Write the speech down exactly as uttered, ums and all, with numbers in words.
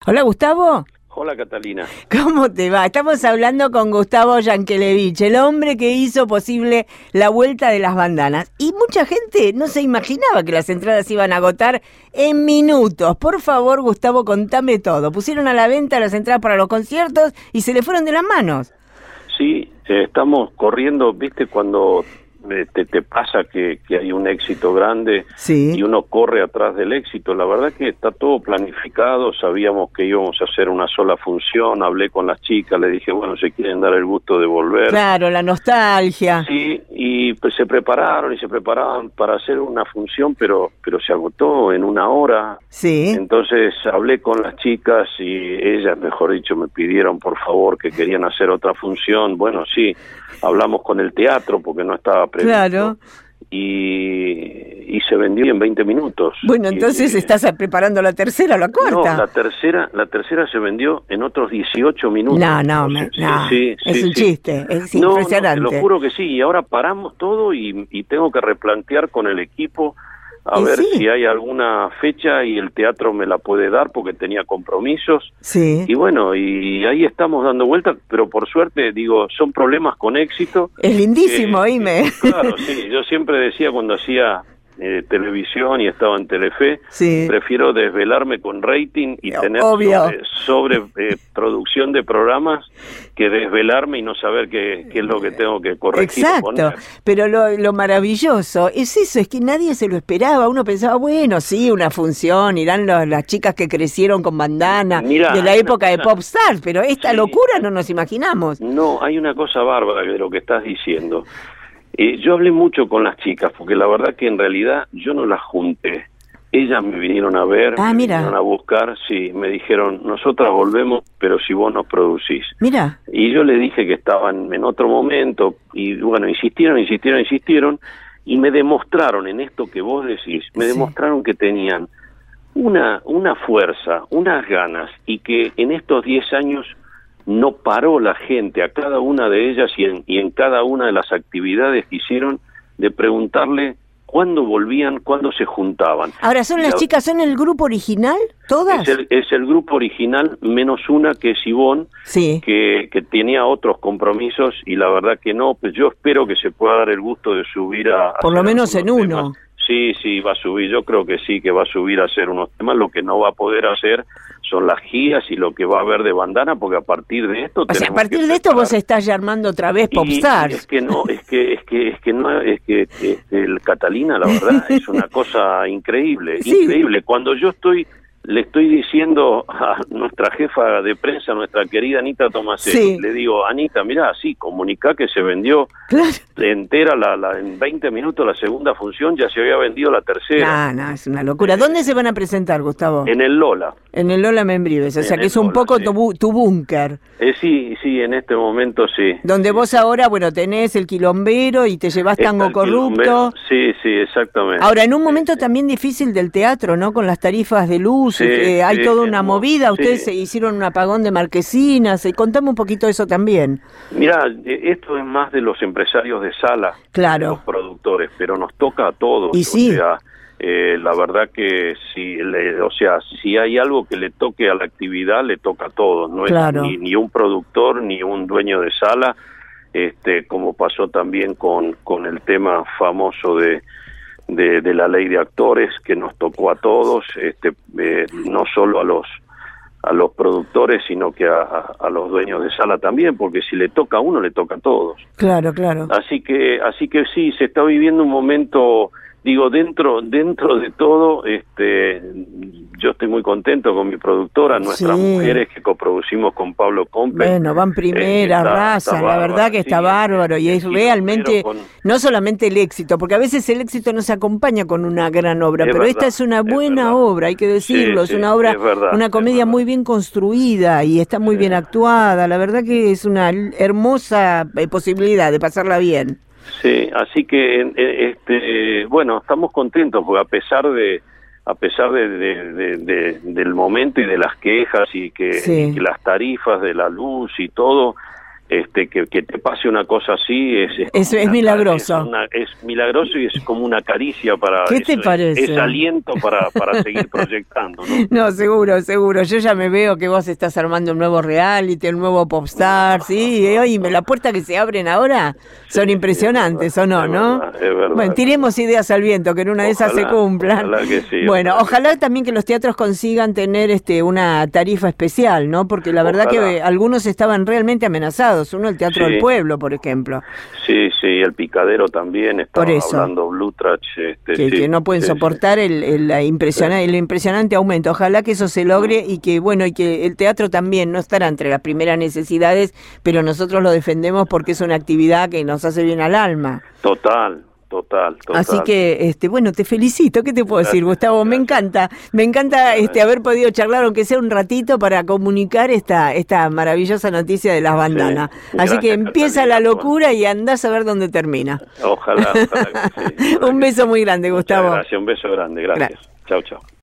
Hola, Gustavo. Hola, Catalina. ¿Cómo te va? Estamos hablando con Gustavo Yankelevich, el hombre que hizo posible la vuelta de las bandanas. Y mucha gente no se imaginaba que las entradas iban a agotar en minutos. Por favor, Gustavo, contame todo. Pusieron a la venta las entradas para los conciertos y se le fueron de las manos. Sí, eh, estamos corriendo, ¿viste? Cuando eh, te, te pasa que, que hay un éxito grande, sí, y uno corre atrás del éxito. La verdad que está todo planificado, sabíamos que íbamos a hacer una sola función, hablé con las chicas, le dije, bueno, se quieren dar el gusto de volver. Claro, la nostalgia. Sí, y pues se prepararon y se preparaban para hacer una función, pero pero se agotó en una hora. Sí. Entonces hablé con las chicas y ellas, mejor dicho, me pidieron por favor que querían hacer otra función. Bueno, sí, hablamos con el teatro porque no estaba previsto. Claro. Y, y se vendió en veinte minutos. Bueno, entonces y, estás preparando la tercera o la cuarta. No, la tercera, la tercera se vendió en otros dieciocho minutos. No, no, me, sí, no. Sí, es sí, un sí. chiste, es no, impresionante. No, te lo juro que sí, y ahora paramos todo y, y tengo que replantear con el equipo a ¿Y ver sí? si hay alguna fecha y el teatro me la puede dar porque tenía compromisos. Sí. Y bueno, y ahí estamos dando vueltas, pero por suerte, digo, son problemas con éxito. Es lindísimo, eh, oíme. Eh, claro, sí, yo siempre decía cuando hacía eh, televisión y estaba en Telefe, sí, prefiero desvelarme con rating y tener obvio sobre, sobre eh, producción de programas que desvelarme y no saber qué, qué es lo que tengo que corregir. Exacto, pero lo, lo maravilloso es eso, es que nadie se lo esperaba. Uno pensaba, bueno, sí, una función, irán los, las chicas que crecieron con bandana, Mirá, de la época una, de Popstar, pero esta sí, locura no nos imaginamos. No, hay una cosa bárbara de lo que estás diciendo. Eh, yo hablé mucho con las chicas, porque la verdad que en realidad yo no las junté. Ellas me vinieron a ver, ah, me mira. vinieron a buscar, sí, me dijeron, nosotras volvemos, pero si vos nos producís. Mira. Y yo le dije que estaban en otro momento, y bueno, insistieron, insistieron, insistieron, y me demostraron en esto que vos decís, me sí. demostraron que tenían una, una fuerza, unas ganas, y que en estos diez años no paró la gente a cada una de ellas y en, y en cada una de las actividades que hicieron de preguntarle cuándo volvían, cuándo se juntaban. Ahora, ¿son las la, chicas, son el grupo original, todas? Es el, es el grupo original, menos una que es Ivonne, sí. que, que tenía otros compromisos y la verdad que no, pues yo espero que se pueda dar el gusto de subir a... Por lo menos en uno. Temas. Sí, sí, va a subir, yo creo que sí, que va a subir a hacer unos temas, lo que no va a poder hacer son las giras y lo que va a haber de bandana, porque a partir de esto... O sea, a partir de esto vos estás ya armando otra vez Popstars. Es que no, es que, es que, es que no, es que es, el Catalina, la verdad, es una cosa increíble, sí. increíble. Cuando yo estoy... Le estoy diciendo a nuestra jefa de prensa, nuestra querida Anita Tomasek, sí. le digo, Anita, mirá, sí, comunicá que se vendió claro. entera la, la, en veinte minutos la segunda función, ya se había vendido la tercera. No, no, es una locura. ¿Dónde se van a presentar, Gustavo? En el Lola. En el Lola Membrives, o sea que es un Lola, poco sí. tu, tu búnker. Eh, sí, sí, en este momento sí. Donde sí, vos sí. ahora, bueno, tenés el quilombero y te llevás Tango Corrupto. Sí, sí, exactamente. Ahora, en un momento sí, también sí. difícil del teatro, ¿no? Con las tarifas de luz, sí, eh, hay sí, toda una sí, movida. Ustedes sí. se hicieron un apagón de marquesinas. Eh, contame un poquito de eso también. Mirá, esto es más de los empresarios de sala, claro. de los productores, pero nos toca a todos. Y sí. O sea, eh, la verdad que si, le, o sea, si hay algo que le toque a la actividad, le toca a todos. No claro. es ni, ni un productor ni un dueño de sala, este, como pasó también con, con el tema famoso de, de, de la ley de actores, que nos tocó a todos, este, eh, no solo a los a los productores, sino que a, a, a los dueños de sala también, porque si le toca a uno, le toca a todos. Claro, claro. Así que, así que sí, se está viviendo un momento, digo, dentro, dentro de todo, este, yo estoy muy contento con mi productora, nuestras sí. mujeres que coproducimos con Pablo Compe. Bueno, van primera, eh, raza, la verdad que está sí, bárbaro, y es realmente, con... no solamente el éxito, porque a veces el éxito no se acompaña con una gran obra, es pero verdad, esta es una buena es obra, hay que decirlo, sí, es una sí, obra, es verdad, una comedia muy bien construida y está muy sí. bien actuada, la verdad que es una hermosa posibilidad de pasarla bien. Sí, así que este bueno, estamos contentos porque a pesar de a pesar de, de, de, de del momento y de las quejas y que, sí. y que las tarifas de la luz y todo, Este, que, que te pase una cosa así es es, es, es una, milagroso. Es, una, es milagroso y es como una caricia para... ¿Qué es, te parece? Es, es aliento para, para seguir proyectando, ¿no? No, seguro, seguro. Yo ya me veo que vos estás armando un nuevo reality, un nuevo Popstar, sí. Y oye, las puertas que se abren ahora son sí, impresionantes, sí, ¿o no? Es ¿no? verdad, es verdad. Bueno, tiremos ideas al viento, que en una ojalá, de esas se cumplan. Ojalá que sí. Bueno, ojalá, ojalá que... también que los teatros consigan tener este una tarifa especial, ¿no? Porque la verdad ojalá. que algunos estaban realmente amenazados. Uno, el Teatro sí. del Pueblo, por ejemplo. Sí, sí, el Picadero también estaba hablando Blue Trach. Este, que, sí, que no pueden sí, soportar sí. El, el, la impresionante, sí. el impresionante aumento. Ojalá que eso se logre y que, bueno, y que el teatro también no estará entre las primeras necesidades, pero nosotros lo defendemos porque es una actividad que nos hace bien al alma. Total. Total, total. Así que, este, bueno, te felicito. ¿Qué te puedo gracias, decir, Gustavo? Gracias. Me encanta, me encanta este haber podido charlar, aunque sea un ratito, para comunicar esta esta maravillosa noticia de las bandanas. Sí, Así que empieza Catalina, la locura y andás a ver dónde termina. Ojalá, ojalá que sí. Un beso muy grande, Gustavo. Muchas gracias, un beso grande, gracias. gracias. Chau, chau.